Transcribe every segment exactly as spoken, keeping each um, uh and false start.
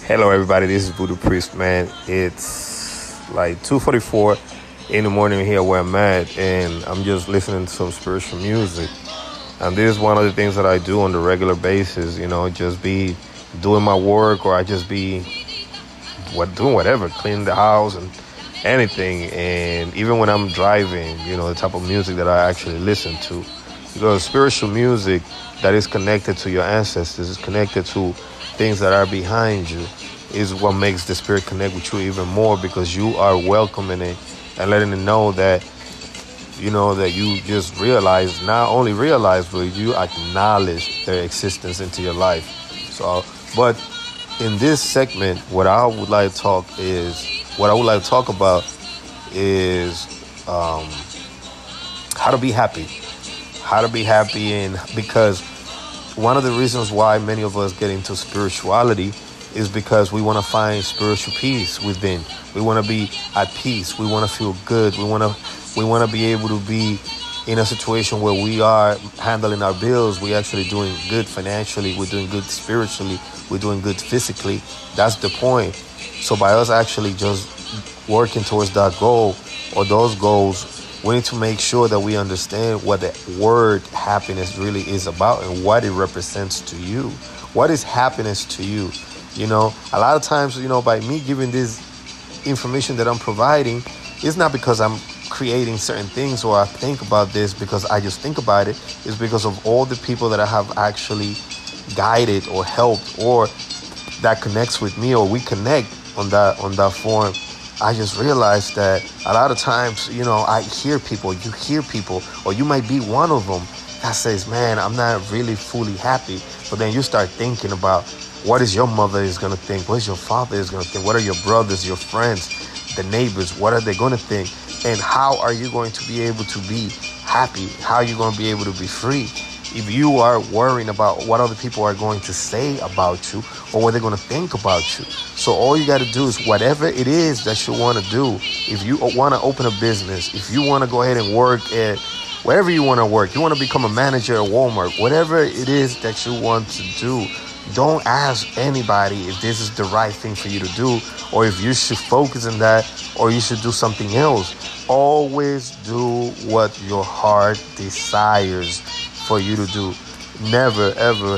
Hello, everybody. This is Voodoo Priest, man. It's like two forty-four in the morning here where I'm at, and I'm just listening to some spiritual music. And this is one of the things that I do on the regular basis. You know, just be doing my work, or I just be what doing whatever, cleaning the house and anything. And even when I'm driving, you know, the type of music that I actually listen to, because spiritual music that is connected to your ancestors, is connected to things that are behind you, is what makes the spirit connect with you even more, because you are welcoming it and letting it know that, you know, that you just realize, not only realize, but you acknowledge their existence into your life. So, but in this segment, what I would like to talk is, what I would like to talk about is um, how to be happy. How to be happy, and because one of the reasons why many of us get into spirituality is because we want to find spiritual peace within. We want to be at peace. We want to feel good. We want to we want to be able to be in a situation where we are handling our bills. We're actually doing good financially. We're doing good spiritually. We're doing good physically. That's the point. So by us actually just working towards that goal or those goals, we need to make sure that we understand what the word happiness really is about and what it represents to you. What is happiness to you? You know, a lot of times, you know, by me giving this information that I'm providing, it's not because I'm creating certain things or I think about this because I just think about it. It's because of all the people that I have actually guided or helped, or that connects with me, or we connect on that on that form. I just realized that a lot of times, you know, I hear people, you hear people, or you might be one of them that says, man, I'm not really fully happy. But then you start thinking about what is your mother is going to think? What is your father is going to think? What are your brothers, your friends, the neighbors? What are they going to think? And how are you going to be able to be happy? How are you going to be able to be free? If you are worrying about what other people are going to say about you or what they're going to think about you. So all you got to do is whatever it is that you want to do. If you want to open a business, if you want to go ahead and work at wherever you want to work, you want to become a manager at Walmart, whatever it is that you want to do, don't ask anybody if this is the right thing for you to do, or if you should focus on that, or you should do something else. Always do what your heart desires for you to do. Never, ever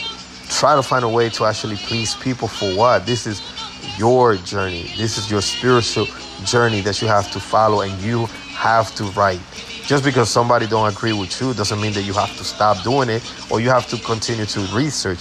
try to find a way to actually please people. For what? This is your journey. This is your spiritual journey that you have to follow, and you have to write. Just because somebody don't agree with you doesn't mean that you have to stop doing it, or you have to continue to research.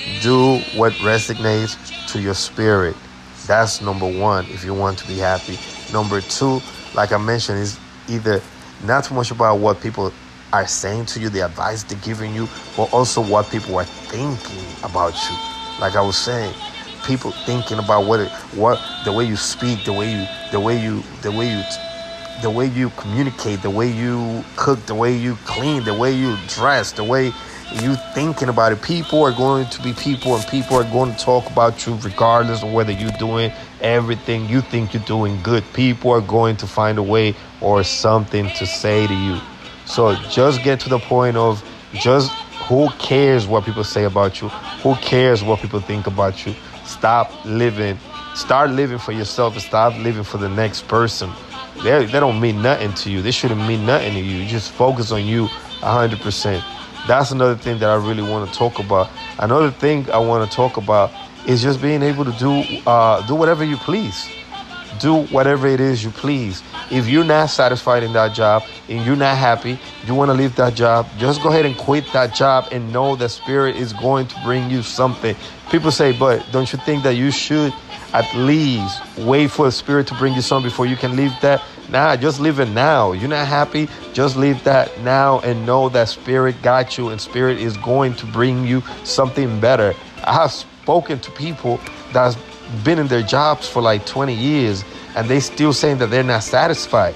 Do what resonates to your spirit. That's number one if you want to be happy. Number two, like I mentioned, is either not too much about what people are saying to you, the advice they're giving you, but also what people are thinking about you. Like I was saying, people thinking about what it, what the way you speak, the way you, the way you, the way you, the way you communicate, the way you cook, the way you clean, the way you dress, the way you thinking about it. People are going to be people, and people are going to talk about you regardless of whether you're doing everything you think you're doing good. People are going to find a way or something to say to you. So just get to the point of just who cares what people say about you? Who cares what people think about you? Stop living. Start living for yourself and stop living for the next person. They, they don't mean nothing to you. They shouldn't mean nothing to you. Just focus on you one hundred percent. That's another thing that I really want to talk about. Another thing I want to talk about is just being able to do uh, do whatever you please. Do whatever it is you please. If you're not satisfied in that job and you're not happy, you want to leave that job, just go ahead and quit that job and know that spirit is going to bring you something. People say, but don't you think that you should at least wait for the spirit to bring you something before you can leave that? Nah, just leave it now. You're not happy, just leave that now and know that spirit got you, and spirit is going to bring you something better. I have spoken to people that's been in their jobs for like twenty years and they still saying that they're not satisfied.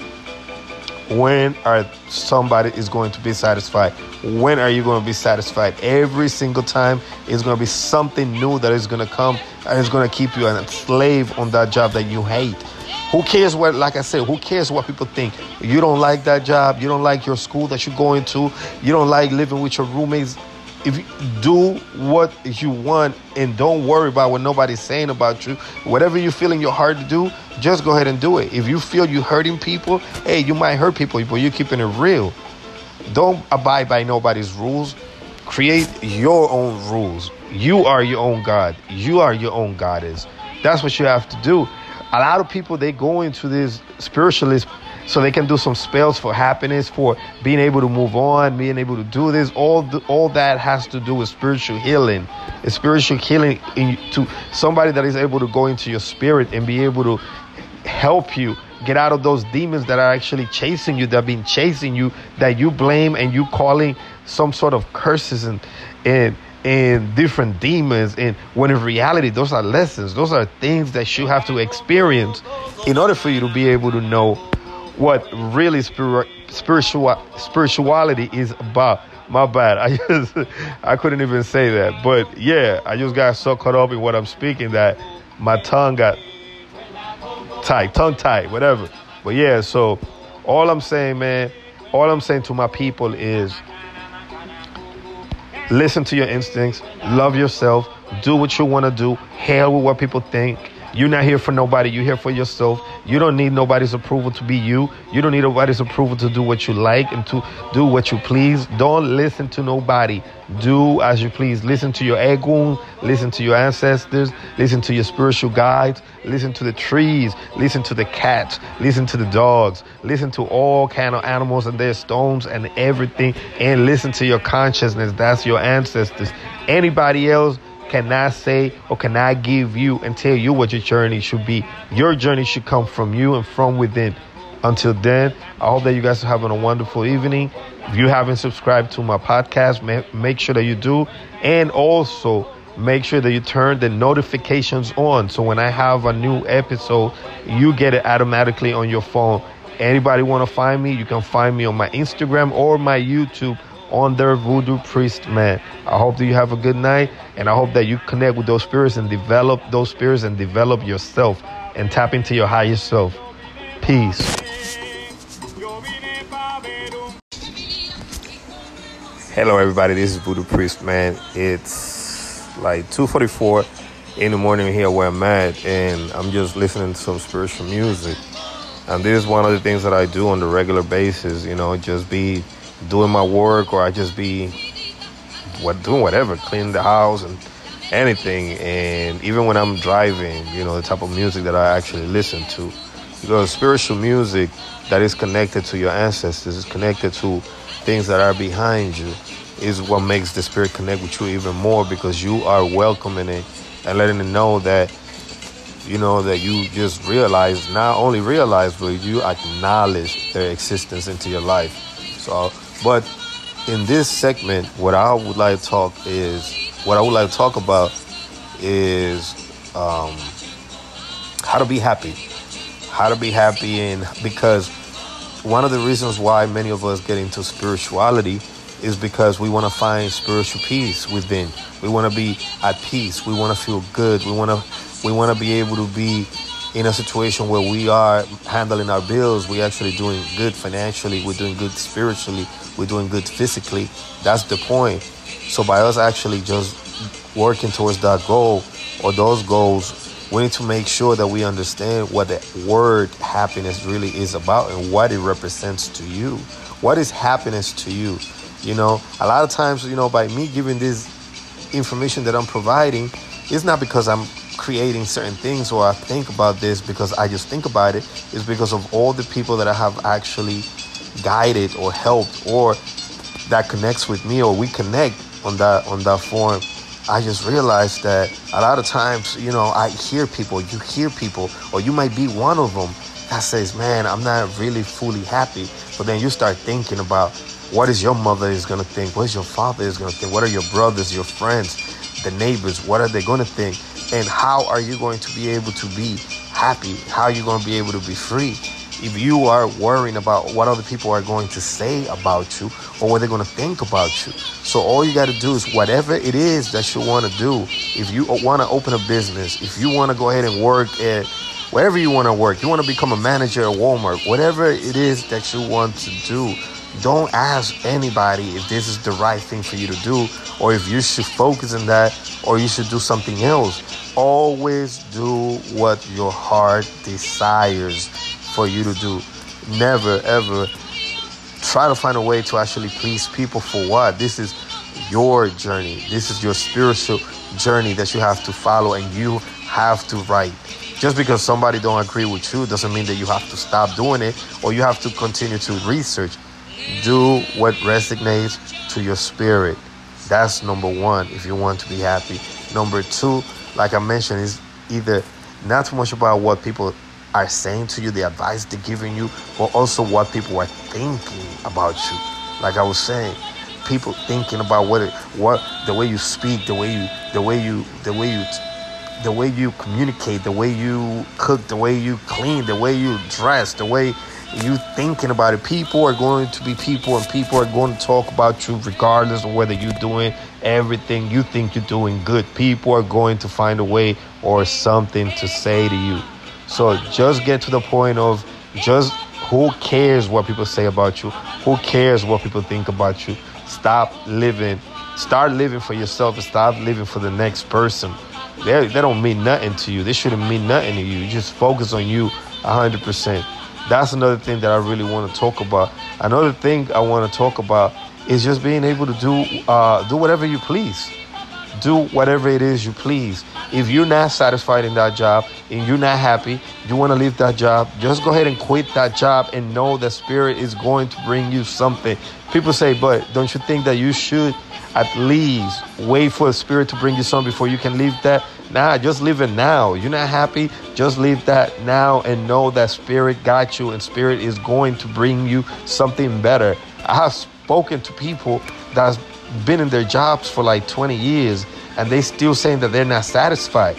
When are somebody is going to be satisfied? When are you going to be satisfied? Every single time is going to be something new that is going to come and it's going to keep you a slave on that job that you hate. Who cares what, like I said, who cares what people think? You don't like that job. You don't like your school that you're going to. You don't like living with your roommates. if you do what you want and don't worry about what nobody's saying about you, whatever you feel in your heart to do, just go ahead and do it. If you feel you're hurting people, hey, you might hurt people, but you're keeping it real. Don't abide by nobody's rules. Create your own rules. You are your own God. You are your own goddess. That's what you have to do. A lot of people, they go into this spiritualist so they can do some spells for happiness, for being able to move on, being able to do this. All the, all that has to do with spiritual healing. It's spiritual healing in, to somebody that is able to go into your spirit and be able to help you get out of those demons that are actually chasing you, that have been chasing you, that you blame and you calling some sort of curses and and and different demons. And when in reality, those are lessons. Those are things that you have to experience in order for you to be able to know what really spiri- spiritual spirituality is about. My bad. I just I couldn't even say that. But yeah, I just got so caught up in what I'm speaking that my tongue got tight, tongue tied, whatever. But yeah, so all I'm saying, man, all I'm saying to my people is listen to your instincts, love yourself, do what you want to do, hell with what people think. You're not here for nobody. You're here for yourself. You don't need nobody's approval to be you. You don't need nobody's approval to do what you like and to do what you please. Don't listen to nobody. Do as you please. Listen to your egun. Listen to your ancestors. Listen to your spiritual guides. Listen to the trees. Listen to the cats. Listen to the dogs. Listen to all kind of animals and their stones and everything. And listen to your consciousness. That's your ancestors. Anybody else cannot say or cannot give you and tell you what your journey should be. Your journey should come from you and from within. Until then, I hope that you guys are having a wonderful evening. If you haven't subscribed to my podcast, make sure that you do. And also make sure that you turn the notifications on. So when I have a new episode, you get it automatically on your phone. Anybody want to find me, you can find me on my Instagram or my YouTube under Voodoo Priest Man. I hope that you have a good night, and I hope that you connect with those spirits and develop those spirits and develop yourself and tap into your higher self. Peace. Hello everybody, this is Voodoo Priest Man. It's like two forty-four in the morning here where I'm at, and I'm just listening to some spiritual music. And this is one of the things that I do on a regular basis, you know, just be doing my work, or I just be what doing whatever, cleaning the house and anything. And even when I'm driving, you know, the type of music that I actually listen to, because spiritual music that is connected to your ancestors, is connected to things that are behind you, is what makes the spirit connect with you even more, because you are welcoming it and letting it know that, you know, that you just realize, not only realize, but you acknowledge their existence into your life. So, but in this segment, what I would like to talk is, what I would like to talk about is um, how to be happy. How to be happy, and because one of the reasons why many of us get into spirituality is because we want to find spiritual peace within. We want to be at peace. We want to feel good. We want to we want to be able to be in a situation where we are handling our bills. We're actually doing good financially. We're doing good spiritually. We're doing good physically. That's the point. So by us actually just working towards that goal or those goals, we need to make sure that we understand what the word happiness really is about and what it represents to you. What is happiness to you? You know, a lot of times, you know, by me giving this information that I'm providing, it's not because I'm creating certain things or I think about this because I just think about it. It's because of all the people that I have actually guided or helped, or that connects with me, or we connect on that on that form. I just realized that a lot of times, you know, I hear people, you hear people, or you might be one of them that says, man, I'm not really fully happy. But then you start thinking about what is your mother is going to think? What is your father is going to think? What are your brothers, your friends, the neighbors? What are they going to think? And how are you going to be able to be happy? How are you going to be able to be free? If you are worrying about what other people are going to say about you or what they're going to think about you. So all you got to do is whatever it is that you want to do. If you want to open a business, if you want to go ahead and work at wherever you want to work, you want to become a manager at Walmart, whatever it is that you want to do, Don't ask anybody if this is the right thing for you to do, or if you should focus on that, or you should do something else. Always do what your heart desires for you to do. Never, ever try to find a way to actually please people. For what? This is your journey. This is your spiritual journey that you have to follow, and you have to write. Just because somebody don't agree with you doesn't mean that you have to stop doing it, or you have to continue to research. Do what resonates to your spirit. That's number one if you want to be happy. Number two, like I mentioned, is either not too much about what people are saying to you, the advice they're giving you, but also what people are thinking about you. Like I was saying, people thinking about what it, what the way you speak, the way you, the way you, the way you, the way you communicate, the way you cook, the way you clean, the way you dress, the way you thinking about it. People are going to be people, and people are going to talk about you regardless of whether you're doing everything you think you're doing good. People are going to find a way or something to say to you. So just get to the point of just who cares what people say about you? Who cares what people think about you? Stop living. Start living for yourself and stop living for the next person. They, they don't mean nothing to you. They shouldn't mean nothing to you. You just focus on you one hundred percent. That's another thing that I really want to talk about. Another thing I want to talk about is just being able to do uh, do whatever you please. Do whatever it is you please. If you're not satisfied in that job and you're not happy, you want to leave that job, just go ahead and quit that job and know that Spirit is going to bring you something. People say, but don't you think that you should at least wait for the Spirit to bring you something before you can leave that? Nah, just leave it now. You're not happy, just leave that now and know that Spirit got you, and Spirit is going to bring you something better. I have spoken to people that's been in their jobs for like twenty years and they still saying that they're not satisfied.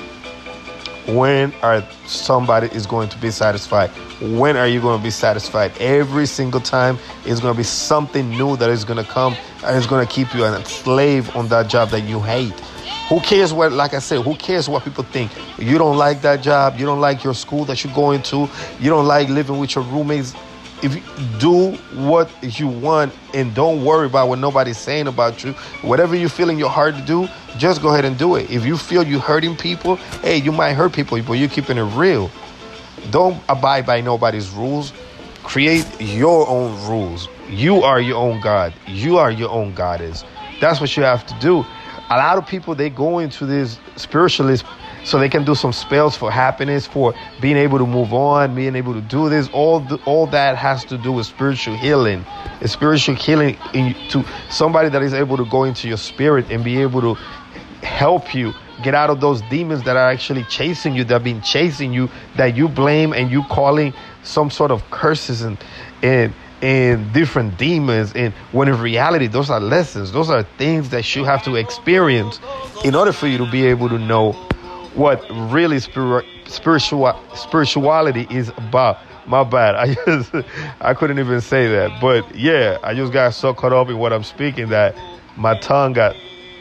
When are somebody is going to be satisfied? When are you going to be satisfied? Every single time is going to be something new that is going to come and it's going to keep you a slave on that job that you hate. Who cares what, like I said, who cares what people think? You don't like that job. You don't like your school that you're going to. You don't like living with your roommates. If you do what you want and don't worry about what nobody's saying about you, whatever you feel in your heart to do, just go ahead and do it. If you feel you're hurting people, hey, you might hurt people, but you're keeping it real. Don't abide by nobody's rules. Create your own rules. You are your own God. You are your own goddess. That's what you have to do. A lot of people, they go into this spiritualist so they can do some spells for happiness, for being able to move on, being able to do this. All the, all that has to do with spiritual healing. It's spiritual healing in, to somebody that is able to go into your spirit and be able to help you get out of those demons that are actually chasing you, that have been chasing you, that you blame and you calling some sort of curses and and and different demons. And when in reality, those are lessons. Those are things that you have to experience in order for you to be able to know what really spirit, spiritual spirituality is about. My bad. I just I couldn't even say that. But yeah, I just got so caught up in what I'm speaking that my tongue got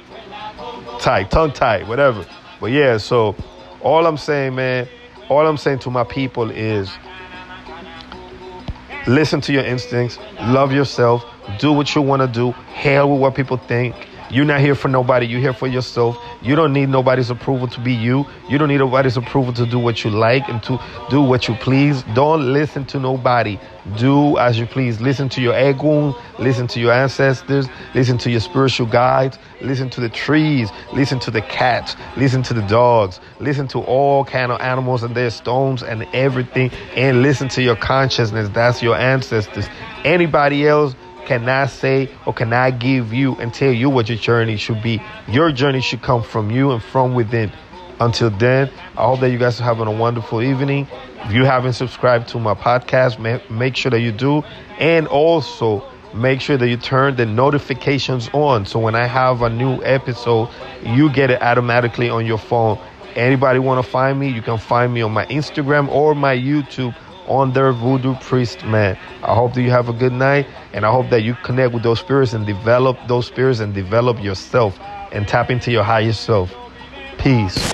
tight, tongue tight, whatever. But yeah, so all I'm saying, man, all I'm saying to my people is listen to your instincts, love yourself, do what you want to do, hell with what people think. You're not here for nobody. You're here for yourself. You don't need nobody's approval to be you. You don't need nobody's approval to do what you like and to do what you please. Don't listen to nobody. Do as you please. Listen to your Egun. Listen to your ancestors. Listen to your spiritual guides. Listen to the trees. Listen to the cats. Listen to the dogs. Listen to all kind of animals and their stones and everything. And listen to your consciousness. That's your ancestors. Anybody else cannot say or cannot give you and tell you what your journey should be. Your journey should come from you and from within. Until then, I hope that you guys are having a wonderful evening. If you haven't subscribed to my podcast, make sure that you do. And also make sure that you turn the notifications on, so when I have a new episode, you get it automatically on your phone. Anybody want to find me, you can find me on my Instagram or my YouTube under Voodoo Priest Man. I hope that you have a good night, and I hope that you connect with those spirits and develop those spirits and develop yourself and tap into your higher self. Peace.